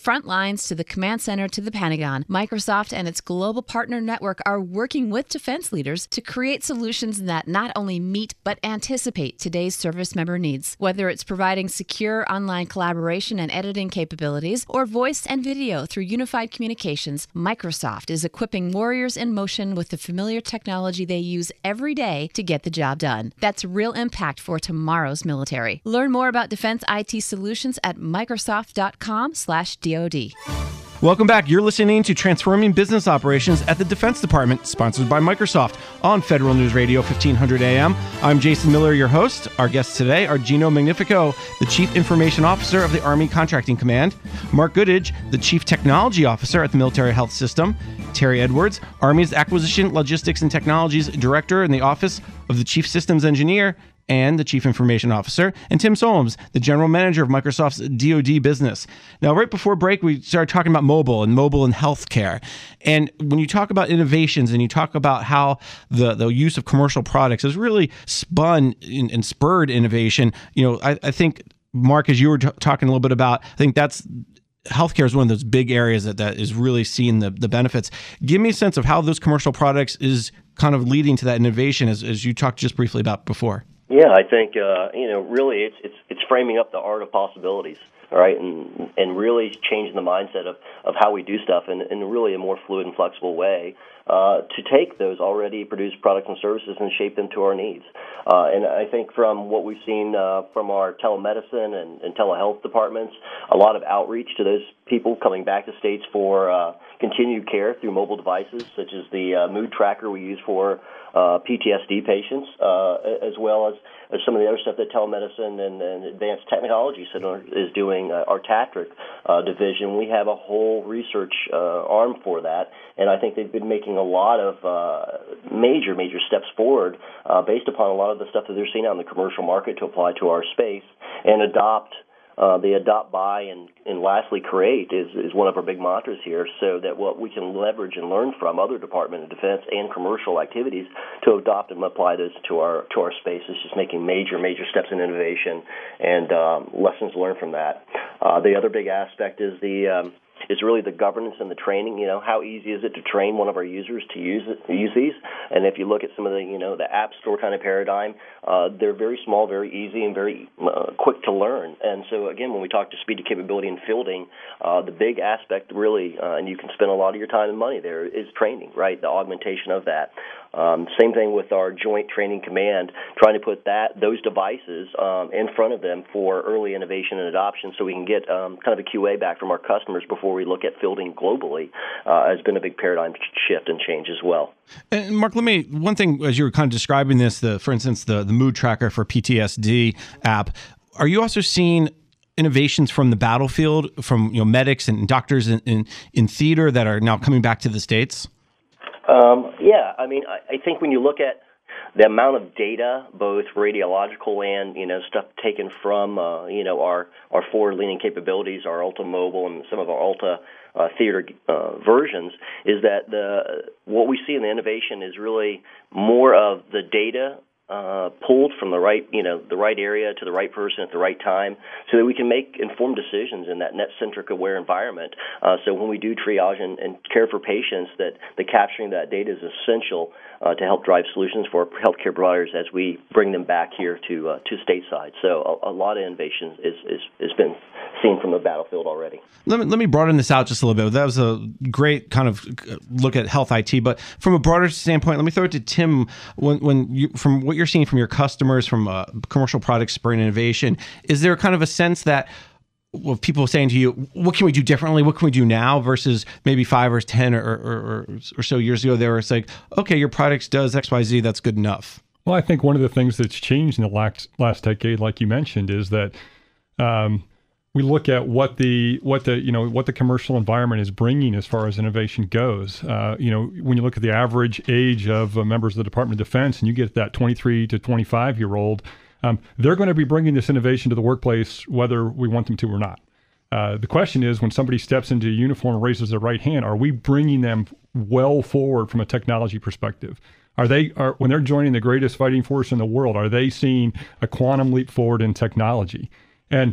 lines to the command center to the Pentagon, Microsoft and its global partner network are working with defense leaders to create solutions that not only meet but anticipate today's service member needs. Whether it's providing secure online collaboration and editing capabilities or voice and video through unified communications, Microsoft is equipping warriors in motion with the familiar technology they use every day to get the job done. That's real impact for tomorrow's military. Learn more about defense I T solutions at microsoft.com slash DOD. Welcome back. You're listening to Transforming Business Operations at the Defense Department, sponsored by Microsoft on Federal News Radio fifteen hundred A M. I'm Jason Miller, your host. Our guests today are Gino Magnifico, the Chief Information Officer of the Army Contracting Command, Mark Goodidge, the Chief Technology Officer at the Military Health System, Terry Edwards, Army's Acquisition, Logistics, and Technologies Director in the Office of the Chief Systems Engineer and the Chief Information Officer, and Tim Solms, the General Manager of Microsoft's D O D business. Now, right before break, we started talking about mobile and mobile and healthcare. And when you talk about innovations and you talk about how the, the use of commercial products has really spun and, and spurred innovation, you know, I, I think, Mark, as you were t- talking a little bit about, I think that's healthcare is one of those big areas that, that is really seeing the, the benefits. Give me a sense of how those commercial products is kind of leading to that innovation, as, as you talked just briefly about before. Yeah, I think uh, you know, really, it's it's it's framing up the art of possibilities, all right, and and really changing the mindset of, of how we do stuff in, in really a more fluid and flexible way uh, to take those already produced products and services and shape them to our needs. Uh, and I think from what we've seen uh, from our telemedicine and, and telehealth departments, a lot of outreach to those people coming back to states for uh, continued care through mobile devices, such as the uh, mood tracker we use for Uh, P T S D patients, uh, as well as, as some of the other stuff that telemedicine and, and advanced technology center is doing. Uh, our Tatric uh, division, we have a whole research uh, arm for that, and I think they've been making a lot of uh, major, major steps forward uh, based upon a lot of the stuff that they're seeing out in the commercial market to apply to our space and adopt. Uh, the adopt, buy, and, and lastly create is, is one of our big mantras here, so that what we can leverage and learn from other Department of Defense and commercial activities to adopt and apply those to our to our space is just making major, major steps in innovation and um, lessons learned from that. Uh, the other big aspect is the um, is really the governance and the training. You know, how easy is it to train one of our users to use it, to use these? And if you look at some of the, you know, the app store kind of paradigm, uh, they're very small, very easy, and very uh, quick to learn. And so, again, when we talk to speed to capability and fielding, uh, the big aspect really, uh, and you can spend a lot of your time and money there, is training, right? The augmentation of that. Um, same thing with our Joint Training Command, trying to put that those devices um, in front of them for early innovation and adoption, so we can get um, kind of a Q A back from our customers before we look at fielding globally. Uh, has been a big paradigm shift and change as well. And Mark, let me one thing as you were kind of describing this, the for instance the the mood tracker for P T S D app. Are you also seeing innovations from the battlefield, from you know medics and doctors in, in, in theater that are now coming back to the States? Um, yeah, I mean, I, I think when you look at the amount of data, both radiological and, you know, stuff taken from, uh, you know, our, our forward-leaning capabilities, our Ulta Mobile and some of our Ulta uh, theater uh, versions, is that the what we see in the innovation is really more of the data Uh, pulled from the right, you know, the right area to the right person at the right time, so that we can make informed decisions in that net-centric aware environment. Uh, so when we do triage and, and care for patients, that the capturing that data is essential uh, to help drive solutions for healthcare providers as we bring them back here to uh, to stateside. So a, a lot of innovation is is has been seen from the battlefield already. Let me let me broaden this out just a little bit. That was a great kind of look at health I T, but from a broader standpoint, let me throw it to Tim. When when you from what you're seeing from your customers, from uh, commercial products spurring innovation, is there kind of a sense that well, people are saying to you, what can we do differently? What can we do now versus maybe five or ten or, or, or so years ago? They were like, okay, your product does X, Y, Z, that's good enough. Well, I think one of the things that's changed in the last, last decade, like you mentioned, is that um, we look at what the what the you know what the commercial environment is bringing as far as innovation goes. Uh, you know, when you look at the average age of uh, members of the Department of Defense, and you get that twenty-three to twenty-five year old, um, they're going to be bringing this innovation to the workplace, whether we want them to or not. Uh, the question is, when somebody steps into a uniform and raises their right hand, are we bringing them well forward from a technology perspective? Are they are when they're joining the greatest fighting force in the world? Are they seeing a quantum leap forward in technology? And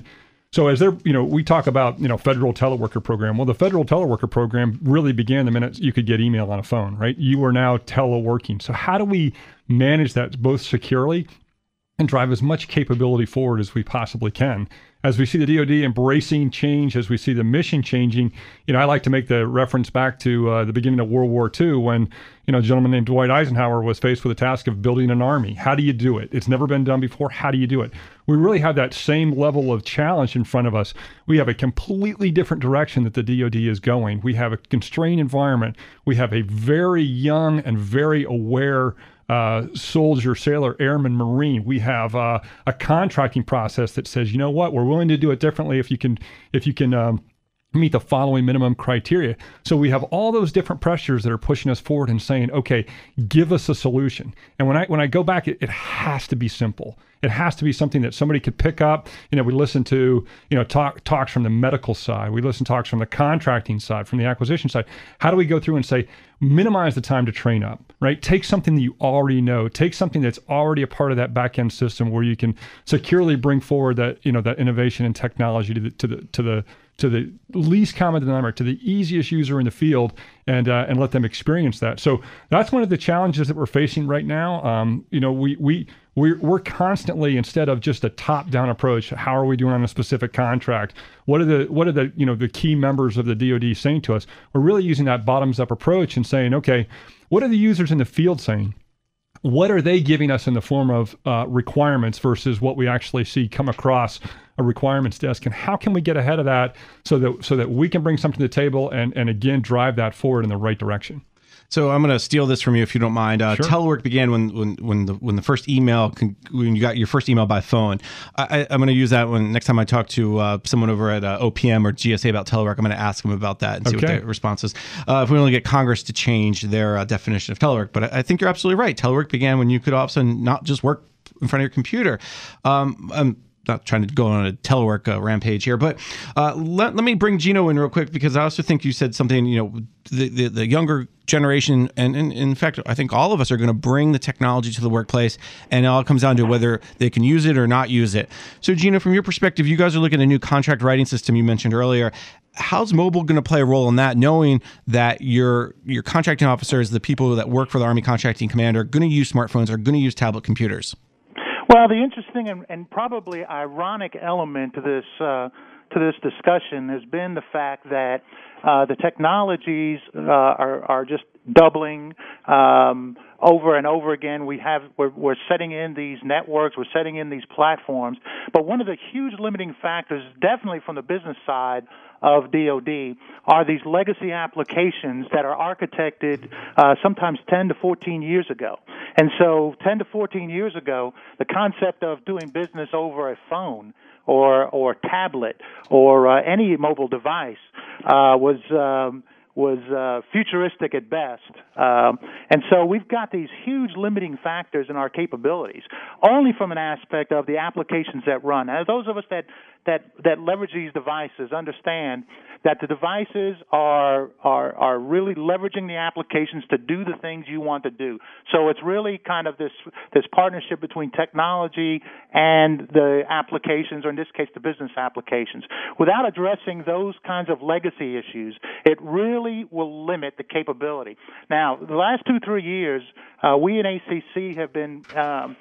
So as they're, you know, we talk about, you know, federal teleworker program. Well, the federal teleworker program really began the minute you could get email on a phone, right? You are now teleworking. So how do we manage that both securely and drive as much capability forward as we possibly can? As we see the D O D embracing change, as we see the mission changing, you know, I like to make the reference back to uh, the beginning of World War Two when, you know, a gentleman named Dwight Eisenhower was faced with the task of building an army. How do you do it? It's never been done before. How do you do it? We really have that same level of challenge in front of us. We have a completely different direction that the D O D is going. We have a constrained environment. We have a very young and very aware Uh, soldier, sailor, airman, Marine. We have uh, a contracting process that says, you know what, we're willing to do it differently if you can, if you can um, meet the following minimum criteria. So we have all those different pressures that are pushing us forward and saying, okay, give us a solution. And when I when I go back, it, it has to be simple. It has to be something that somebody could pick up. You know, we listen to, you know, talk, talks from the medical side. We listen to talks from the contracting side, from the acquisition side. How do we go through and say, minimize the time to train up, right? Take something that you already know. Take something that's already a part of that back-end system where you can securely bring forward that, you know, that innovation and technology to the, to the, to the, to the least common denominator, to the easiest user in the field, and uh, and let them experience that. So that's one of the challenges that we're facing right now. Um, you know, we we we're, we're constantly, instead of just a top-down approach, how are we doing on a specific contract? What are the what are the you know the key members of the D O D saying to us? We're really using that bottoms-up approach and saying, okay, what are the users in the field saying? What are they giving us in the form of uh, requirements versus what we actually see come across a requirements desk, and how can we get ahead of that so that so that we can bring something to the table and and again drive that forward in the right direction? So I'm going to steal this from you if you don't mind. Uh, Sure. Telework began when when when the when the first email con- when you got your first email by phone. I, I'm going to use that when next time I talk to uh, someone over at uh, O P M or G S A about telework. I'm going to ask them about that and see Okay. what their response is. Uh, if we only get Congress to change their uh, definition of telework, but I, I think you're absolutely right. Telework began when you could all of a sudden not just work in front of your computer. Um, I'm not trying to go on a telework uh, rampage here, but uh, let, let me bring Gino in real quick, because I also think you said something, you know, the, the, the younger generation, and, and in fact, I think all of us are going to bring the technology to the workplace, and it all comes down to whether they can use it or not use it. So Gino, from your perspective, you guys are looking at a new contract writing system you mentioned earlier. How's mobile going to play a role in that, knowing that your your contracting officers, the people that work for the Army Contracting Command, are going to use smartphones, are going to use tablet computers? Well, the interesting and, and probably ironic element to this uh, to this discussion has been the fact that uh, the technologies uh, are are just doubling um, over and over again. We have we're, we're setting in these networks, we're setting in these platforms, but one of the huge limiting factors, definitely from the business side of D O D, are these legacy applications that are architected uh, sometimes ten to fourteen years ago. And so ten to fourteen years ago, the concept of doing business over a phone or or tablet or uh, any mobile device uh, was um, was uh, futuristic at best. Um, and so we've got these huge limiting factors in our capabilities, only from an aspect of the applications that run. Now, those of us that that that leverage these devices understand that the devices are are are really leveraging the applications to do the things you want to do. So it's really kind of this this partnership between technology and the applications, or in this case, the business applications. Without addressing those kinds of legacy issues, it really will limit the capability. Now, the last two, three years, uh, we in A C C have been um,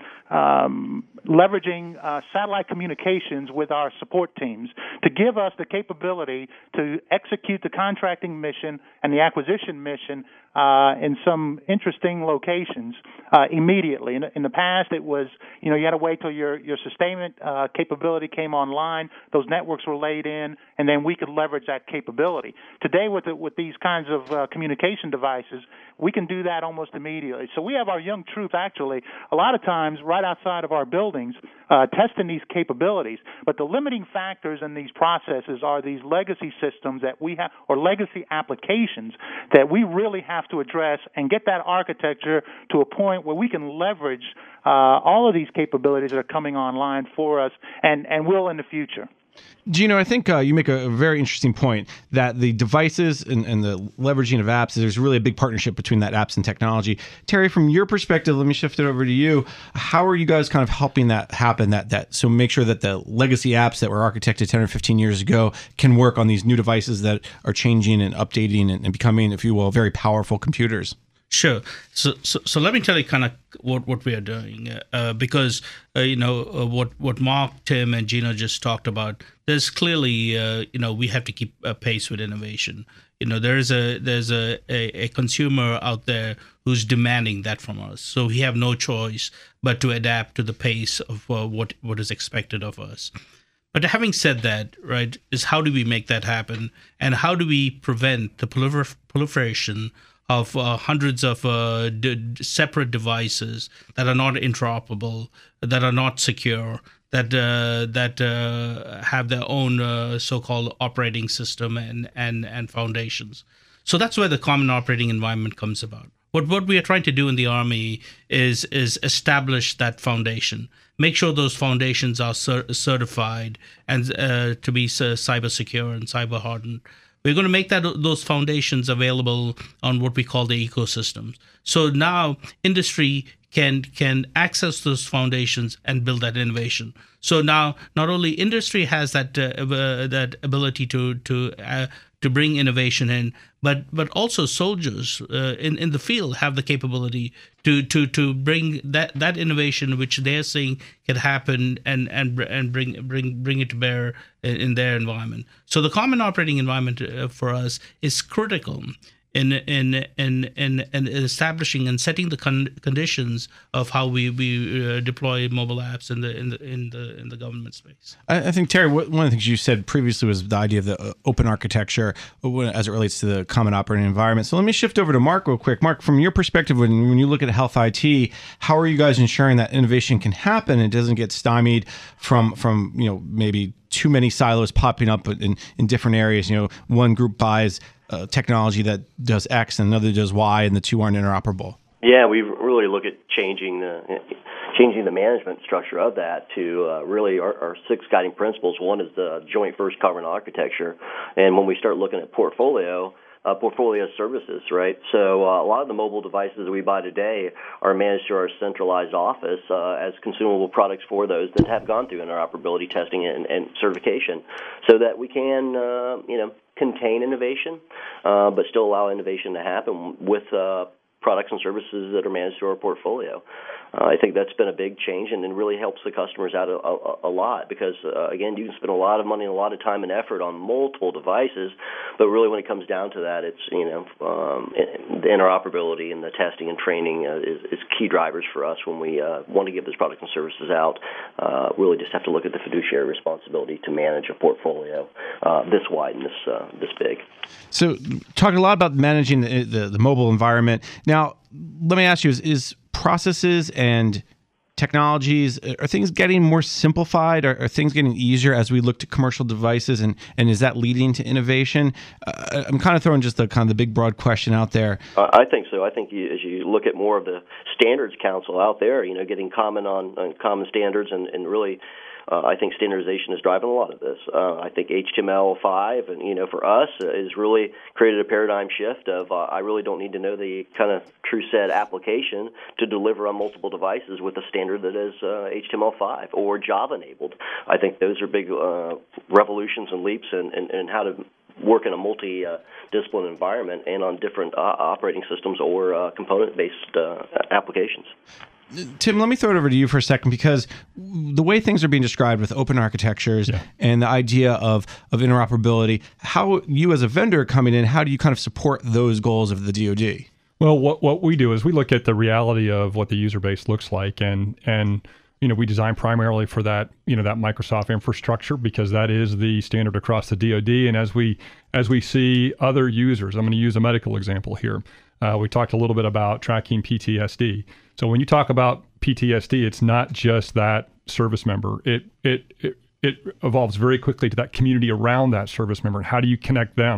um, leveraging uh, satellite communications with our support teams to give us the capability to execute the contracting mission and the acquisition mission uh, in some interesting locations uh, immediately. In, in the past, it was, you know, you had to wait till your, your sustainment uh, capability came online, those networks were laid in, and then we could leverage that capability. Today, with the, with these kinds of uh, communication devices, we can do that almost immediately. So we have our young troops actually a lot of times right outside of our buildings uh, testing these capabilities. But the limiting factors in these processes are these legacy systems that we have, or legacy applications that we really have to address and get that architecture to a point where we can leverage uh, all of these capabilities that are coming online for us and, and will in the future. Gino, I think uh, you make a, a very interesting point that the devices and, and the leveraging of apps, there's really a big partnership between that apps and technology. Terry, from your perspective, let me shift it over to you. How are you guys kind of helping that happen? That that so make sure that the legacy apps that were architected ten or fifteen years ago can work on these new devices that are changing and updating and, and becoming, if you will, very powerful computers? Sure. So, so, so let me tell you kind of what, what we are doing, uh, because uh, you know uh, what what Mark, Tim, and Gino just talked about. There's clearly uh, you know we have to keep uh, pace with innovation. You know there's a there's a, a, a consumer out there who's demanding that from us. So we have no choice but to adapt to the pace of uh, what what is expected of us. But having said that, right, is how do we make that happen, and how do we prevent the prolifer- proliferation of uh, hundreds of uh, d- separate devices that are not interoperable, that are not secure, that uh, that uh, have their own uh, so-called operating system and, and, and foundations. So that's where the common operating environment comes about. What what we are trying to do in the Army is is establish that foundation, make sure those foundations are cer- certified and uh, to be uh, cyber secure and cyber hardened. We're going to make that those foundations available on what we call the ecosystems. So now industry can can access those foundations and build that innovation. So now not only industry has that uh, uh, that ability to to uh, to bring innovation in, but but also soldiers uh, in in the field have the capability to to to bring that that innovation which they're seeing can happen and and and bring bring bring it to bear in, in their environment. So the common operating environment uh, for us is critical in in in in, in establishing and setting the con- conditions of how we we uh, deploy mobile apps in the in the in the in the government space. I, I think, Terry, one of the things you said previously was the idea of the uh, open architecture as it relates to the common operating environment. So let me shift over to Mark real quick. Mark, from your perspective, when when you look at health I T, how are you guys ensuring that innovation can happen and doesn't get stymied from from you know maybe too many silos popping up in in different areas? You know, one group buys Uh, technology that does X and another does Y, and the two aren't interoperable. Yeah, we really look at changing the changing the management structure of that to uh, really our, our six guiding principles. One is the joint first common architecture, and when we start looking at portfolio, uh, portfolio services, right? So uh, a lot of the mobile devices that we buy today are managed through our centralized office uh, as consumable products for those that have gone through interoperability testing and, and certification, so that we can, uh, you know, contain innovation, uh, but still allow innovation to happen with uh, products and services that are managed through our portfolio. Uh, I think that's been a big change, and it really helps the customers out a, a, a lot because, uh, again, you can spend a lot of money and a lot of time and effort on multiple devices, but really when it comes down to that, it's, you know, um, the interoperability and the testing and training uh, is, is key drivers for us when we uh, want to give those products and services out. Uh, really just have to look at the fiduciary responsibility to manage a portfolio uh, this wide and this, uh, this big. So talking a lot about managing the, the, the mobile environment. Now, let me ask you, is, is processes and technologies, are things getting more simplified? Are, are things getting easier as we look to commercial devices? And, and is that leading to innovation? Uh, I'm kind of throwing just the kind of the big, broad question out there. Uh, I think so. I think you, as you look at more of the standards council out there, you know, getting common on, on common standards and, and really Uh, I think standardization is driving a lot of this. Uh, I think H T M L five, and you know, for us, uh, has really created a paradigm shift of uh, I really don't need to know the kind of true set application to deliver on multiple devices with a standard that is uh, H T M L five or Java enabled. I think those are big uh, revolutions and leaps in, in, in how to work in a multi-discipline uh, environment and on different uh, operating systems or uh, component-based uh, applications. Tim, let me throw it over to you for a second, because the way things are being described with open architectures yeah. and the idea of, of interoperability, how you as a vendor coming in, how do you kind of support those goals of the D O D? Well, what what we do is we look at the reality of what the user base looks like, and and you know we design primarily for that you know that Microsoft infrastructure, because that is the standard across the D O D. And as we as we see other users, I'm going to use a medical example here. Uh, we talked a little bit about tracking P T S D. So when you talk about P T S D, it's not just that service member. It it it, it evolves very quickly to that community around that service member. And how do you connect them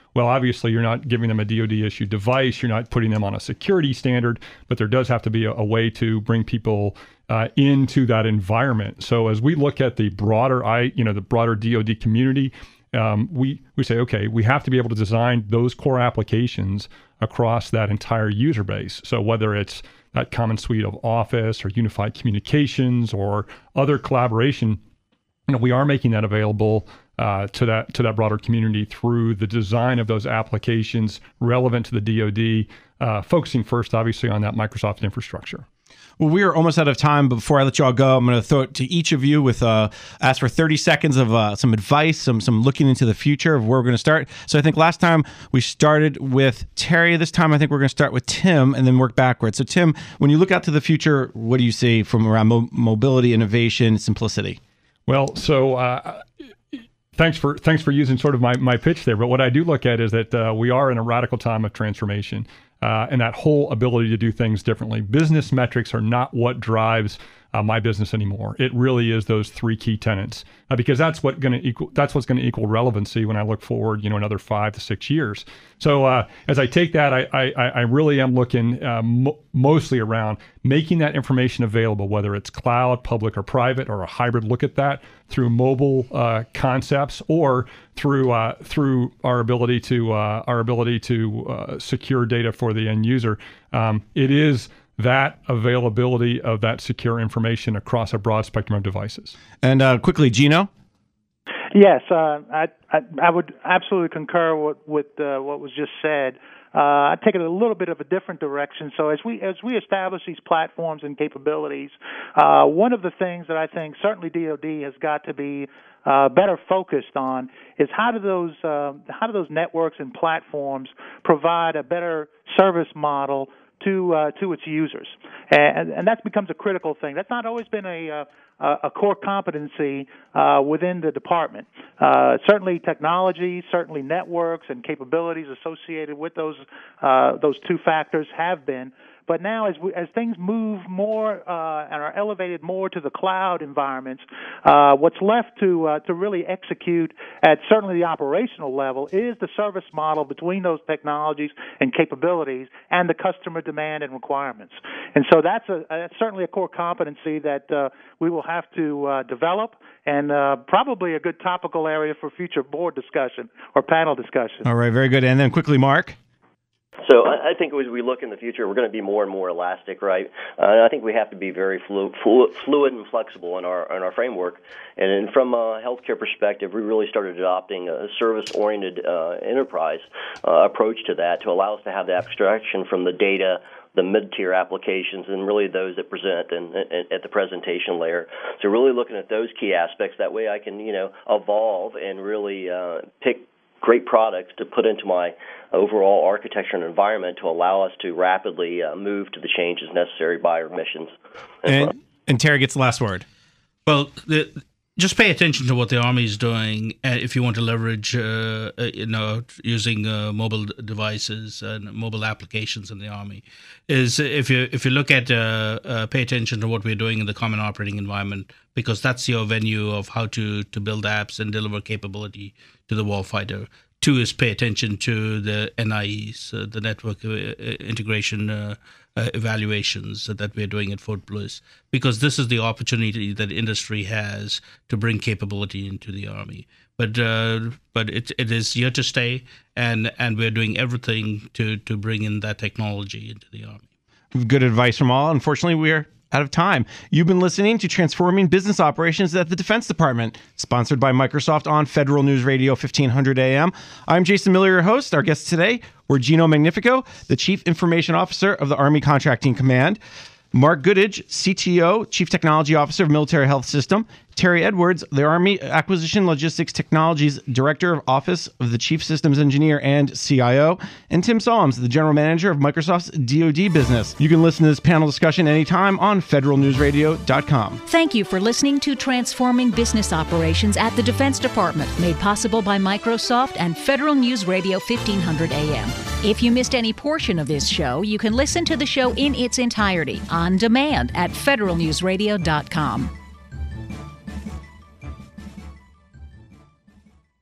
Well, obviously, you're not giving them a D O D-issued device. You're not putting them on a security standard, but there does have to be a, a way to bring people uh, into that environment. So as we look at the broader, I, you know, the broader D O D community, um, we we say, okay, we have to be able to design those core applications across that entire user base. So whether it's that common suite of Office or unified communications or other collaboration, you know, we are making that available uh, to that to that broader community through the design of those applications relevant to the D O D, uh, focusing first, obviously, on that Microsoft infrastructure. Well, we are almost out of time, but before I let you all go, I'm going to throw it to each of you with uh, ask for thirty seconds of uh, some advice, some some looking into the future of where we're going to start. So I think last time we started with Terry. This time I think we're going to start with Tim and then work backwards. So Tim, when you look out to the future, what do you see from around mo- mobility, innovation, simplicity? Well, so uh, thanks for thanks for using sort of my, my pitch there. But what I do look at is that uh, we are in a radical time of transformation. Uh, and that whole ability to do things differently. Business metrics are not what drives uh, my business anymore. It really is those three key tenets, uh, because that's what going to equal. That's what's going to equal relevancy when I look forward, you know, another five to six years. So uh, as I take that, I I, I really am looking uh, mo- mostly around making that information available, whether it's cloud, public, or private, or a hybrid look at that through mobile uh, concepts or through uh, through our ability to uh, our ability to uh, secure data for the end user. Um, it is that availability of that secure information across a broad spectrum of devices. And uh, quickly, Gino? Yes, uh, I, I I would absolutely concur with, with uh, what was just said. Uh, I take it a little bit of a different direction. So as we as we establish these platforms and capabilities, uh, one of the things that I think certainly D O D has got to be uh, better focused on is how do those uh, how do those networks and platforms provide a better service model to uh, to its users, and, and that becomes a critical thing. That's not always been a uh, a core competency uh, within the department. Uh, certainly, technology, certainly networks and capabilities associated with those uh, those two factors have been. But now, as we, as things move more uh, and are elevated more to the cloud environments, uh, what's left to uh, to really execute at certainly the operational level is the service model between those technologies and capabilities and the customer demand and requirements. And so that's a that's certainly a core competency that uh, we will have to uh, develop, and uh, probably a good topical area for future board discussion or panel discussion. All right, very good. And then quickly, Mark. So I think as we look in the future, we're going to be more and more elastic, right? Uh, I think we have to be very flu- flu- fluid and flexible in our in our framework. And from a healthcare perspective, we really started adopting a service-oriented uh, enterprise uh, approach to that to allow us to have the abstraction from the data, the mid-tier applications, and really those that present and, and at the presentation layer. So really looking at those key aspects. That way I can, you know, evolve and really uh, pick great products to put into my overall architecture and environment to allow us to rapidly uh, move to the changes necessary by our missions. And, and Terry gets the last word. Well, the, just pay attention to what the Army is doing uh, if you want to leverage, uh, uh, you know, using uh, mobile devices and mobile applications in the Army. Is if you if you look at uh, uh, pay attention to what we're doing in the Common Operating Environment, because that's your venue of how to to build apps and deliver capability to the warfighter. Two is pay attention to the N I Es, uh, the network uh, integration uh, uh, evaluations that we're doing at Fort Bliss, because this is the opportunity that industry has to bring capability into the Army. But uh, but it it is here to stay, and, and we're doing everything to, to bring in that technology into the Army. Good advice from all. Unfortunately, we're out of time. You've been listening to Transforming Business Operations at the Defense Department, sponsored by Microsoft on Federal News Radio fifteen hundred A M. I'm Jason Miller, your host. Our guests today were Gino Magnifico, the Chief Information Officer of the Army Contracting Command, Mark Goodidge, C T O, Chief Technology Officer of Military Health System, Terry Edwards, the Army Acquisition Logistics Technologies Director of Office of the Chief Systems Engineer and C I O, and Tim Solms, the General Manager of Microsoft's D O D business. You can listen to this panel discussion anytime on federal news radio dot com. Thank you for listening to Transforming Business Operations at the Defense Department, made possible by Microsoft and Federal News Radio fifteen hundred A M. If you missed any portion of this show, you can listen to the show in its entirety on demand at federal news radio dot com.